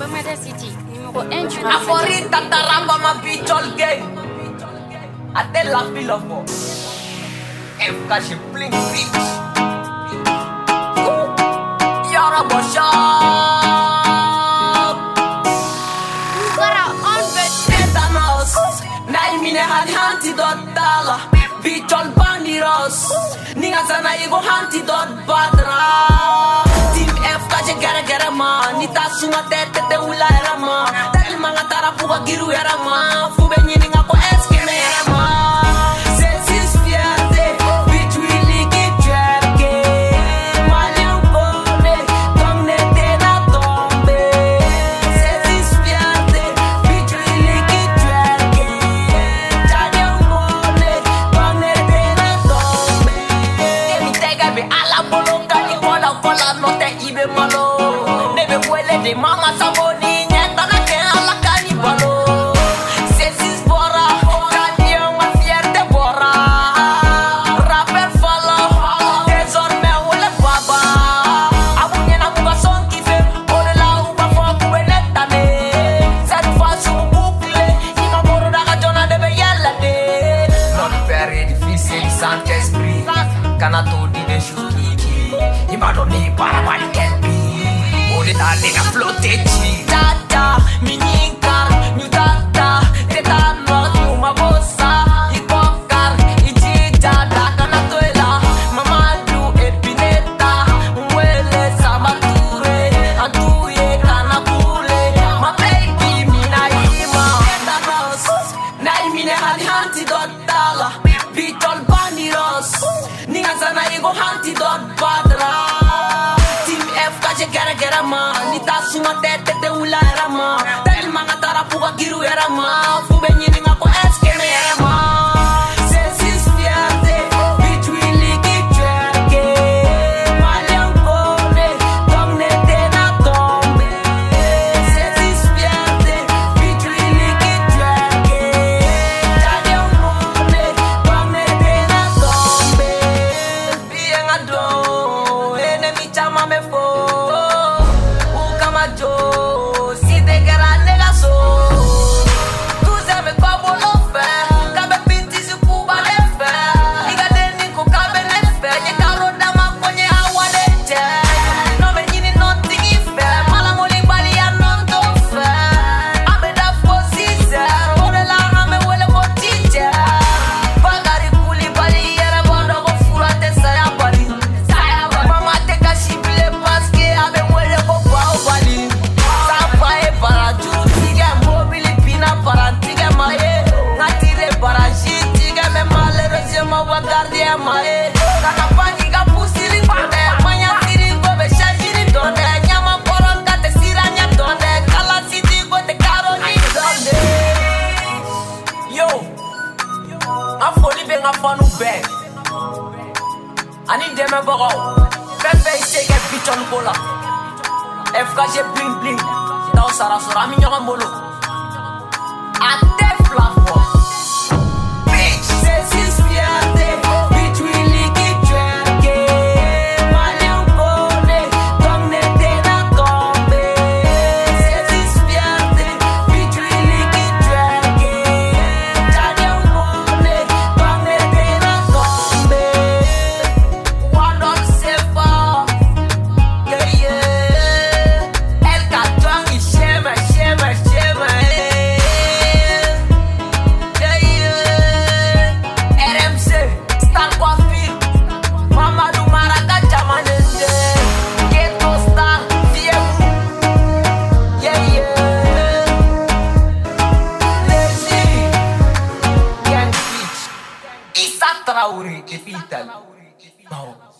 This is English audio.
Promeda City, numéro 1 du Aforita taramba ma bichol gay. Ate la filofo. FK bling bitch. Yara boshop. Para on Tetanos. Naimine hadi antidote dala. Bichol bandiros. Ninga sana igo antidote badra. Team FK gara man. Nita suma tete ula era man. Tali manga tara puga giru era man. Fube nyini ngako eskime era man. Sensis fierte. Bitch we liki trapke. Malian pone. Tongne tena tombe. Sensis fierte. Bitch we liki trapke. Malian pone. Tongne tena tombe. Emi tega be ala bolonga. Ni kola no te ibe malo. Nebe huele de mama saboni. Nyeta na ke ala kanibalo. Sensis bora. Canyon ma fierte bora. Rapper follow. Désormais huele baba. Abunye na muga son kife. Ole la uba foku benetane. Cette fois sous boucle. Ima moro daga jona debe yella de. Non per difficile santi esprit. Canato di de shukiki. Ima doni para malikenpi. Ole da nega flotteci. Tata, mininkar, nyutata. Teta noir, nyuma bossa. Ikokar, ijija, dakanatoela. Mamadu, epineta. Mwele, sabature. Antuye, kanakule. Ma baby, minaima. Tetanos, naimine hadi antidote dala. Bitol bandiros. Ninga sana igo antidote badra. Team FK gara man. Nita suma tete ula era man. Tali manga tara puga giru era man. Fube nyini ngako eskeme era man. Sensis fierte. Bitch we liki trapke. Malian pone. Tongne tena tombe. Sensis fierte. Bitch we liki trapke. Malian pone. Tongne tena tombe. Bien ado. Enemy chama me fo. Ukamajo. Si te gara nega so. Tu zeme kwa bolo fe. Kabe pinti si kuba le fe. Liga deni ko kabe ne fe. Nye karo dama konye awa de te. No me nyini non tigi fe. Mala moli bali ya non to fe. Abe da fo si zer. Ode la ame wele mo teacher. Bagari kuli bali yere bondo ko fura te saya bali. Mama te kashi bile paske abe wele ko pao bali. Sapa e para jutige mobili pina para tige mae. Ngatire para jitige me malere ma wagardi e mae. Kaka pani ga pusili pande. Manya tiri go be shajiri donde. Nyama poronga te siranya donde. Kala siti go te karoni donde. Yo, afoli be nga fanu be. Ani deme bogo. Pepe isege bichon kola. FK bling bling. Tao sarasura mi nyoga molo. Ate flafo. Bitch. Sensis fierte. Bitch we liki trapke. Malian pone. Tongne tena tombe. Sensis fierte. Bitch we liki trapke. Malian pone. Tongne tena tombe. Wadon sefa. Yeah, yeah. El Catron y Shema. Yeah, yeah. RMC, Star Coiffure. Mamadou Maraga Jamanende. Ghetto Star, Fiemu. Yeah, yeah. Lazy. Gang Beach. Issa Traoré, Italy. Wow.